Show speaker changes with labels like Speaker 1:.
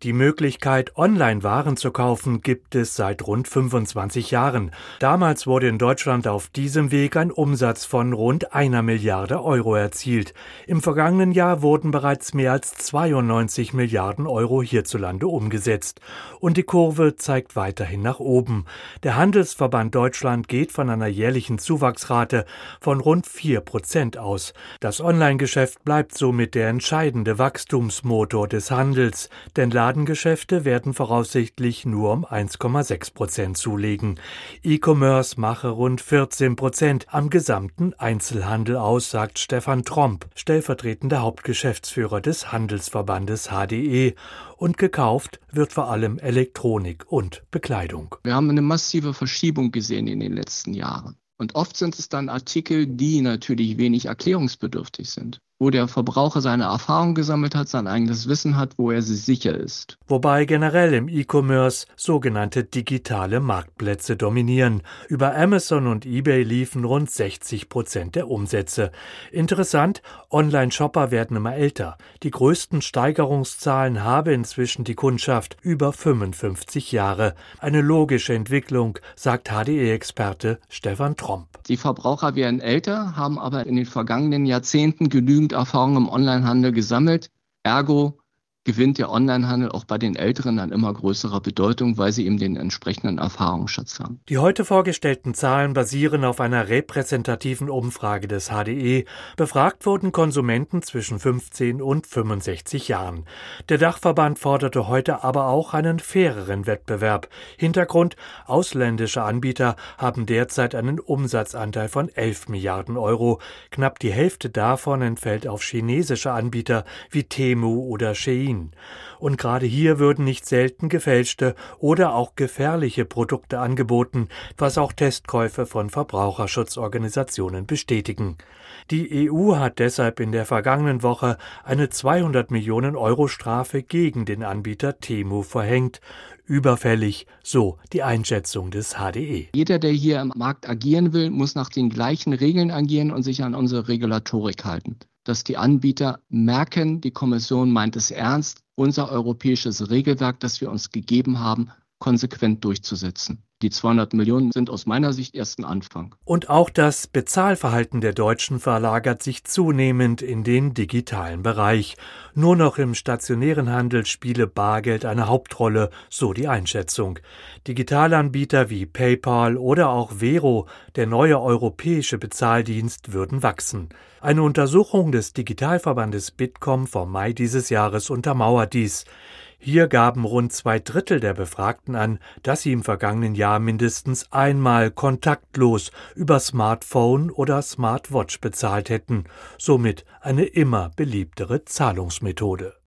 Speaker 1: Die Möglichkeit, online Waren zu kaufen, gibt es seit rund 25 Jahren. Damals wurde in Deutschland auf diesem Weg ein Umsatz von rund 1 Milliarde Euro erzielt. Im vergangenen Jahr wurden bereits mehr als 92 Milliarden Euro hierzulande umgesetzt. Und die Kurve zeigt weiterhin nach oben. Der Handelsverband Deutschland geht von einer jährlichen Zuwachsrate von rund 4% aus. Das Online-Geschäft bleibt somit der entscheidende Wachstumsmotor des Handels, denn Ladengeschäfte werden voraussichtlich nur um 1,6% zulegen. E-Commerce mache rund 14% am gesamten Einzelhandel aus, sagt Stefan Tromp, stellvertretender Hauptgeschäftsführer des Handelsverbandes HDE. Und gekauft wird vor allem Elektronik und Bekleidung.
Speaker 2: Wir haben eine massive Verschiebung gesehen in den letzten Jahren. Und oft sind es dann Artikel, die natürlich wenig erklärungsbedürftig sind, wo der Verbraucher seine Erfahrung gesammelt hat, sein eigenes Wissen hat, wo er sich sicher ist.
Speaker 1: Wobei generell im E-Commerce sogenannte digitale Marktplätze dominieren. Über Amazon und eBay liefen rund 60% der Umsätze. Interessant, Online-Shopper werden immer älter. Die größten Steigerungszahlen habe inzwischen die Kundschaft über 55 Jahre. Eine logische Entwicklung, sagt HDE-Experte Stefan Tromp.
Speaker 2: Die Verbraucher werden älter, haben aber in den vergangenen Jahrzehnten genügend Erfahrung im Onlinehandel gesammelt. Ergo gewinnt der Onlinehandel auch bei den Älteren an immer größerer Bedeutung, weil sie eben den entsprechenden Erfahrungsschatz haben.
Speaker 1: Die heute vorgestellten Zahlen basieren auf einer repräsentativen Umfrage des HDE. Befragt wurden Konsumenten zwischen 15 und 65 Jahren. Der Dachverband forderte heute aber auch einen faireren Wettbewerb. Hintergrund: ausländische Anbieter haben derzeit einen Umsatzanteil von 11 Milliarden Euro. Knapp die Hälfte davon entfällt auf chinesische Anbieter wie Temu oder Shein. Und gerade hier würden nicht selten gefälschte oder auch gefährliche Produkte angeboten, was auch Testkäufe von Verbraucherschutzorganisationen bestätigen. Die EU hat deshalb in der vergangenen Woche eine 200 Millionen Euro Strafe gegen den Anbieter Temu verhängt. Überfällig, so die Einschätzung des HDE.
Speaker 2: Jeder, der hier im Markt agieren will, muss nach den gleichen Regeln agieren und sich an unsere Regulatorik halten. Dass die Anbieter merken, die Kommission meint es ernst, unser europäisches Regelwerk, das wir uns gegeben haben, konsequent durchzusetzen. Die 200 Millionen sind aus meiner Sicht erst ein Anfang.
Speaker 1: Und auch das Bezahlverhalten der Deutschen verlagert sich zunehmend in den digitalen Bereich. Nur noch im stationären Handel spiele Bargeld eine Hauptrolle, so die Einschätzung. Digitalanbieter wie PayPal oder auch Vero, der neue europäische Bezahldienst, würden wachsen. Eine Untersuchung des Digitalverbandes Bitkom vom Mai dieses Jahres untermauert dies. Hier gaben rund 2/3 der Befragten an, dass sie im vergangenen Jahr mindestens einmal kontaktlos über Smartphone oder Smartwatch bezahlt hätten. Somit eine immer beliebtere Zahlungsmethode.